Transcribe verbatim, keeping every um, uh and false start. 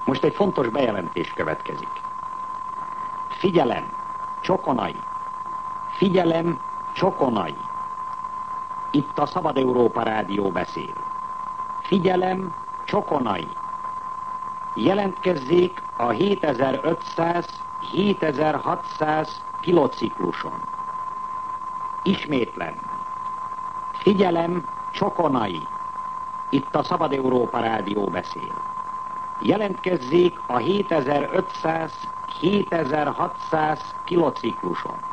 Most egy fontos bejelentés következik. Figyelem, Csokonai! Figyelem, Csokonai! Itt a Szabad Európa Rádió beszél. Figyelem, Csokonai! Jelentkezzék a hétezer-ötszáz-hétezer-hatszáz kilocikluson. Ismétlem. Figyelem, Csokonai! Itt a Szabad Európa Rádió beszél. Jelentkezzék a hétezer-ötszáz-hétezer-hatszáz kilocikluson.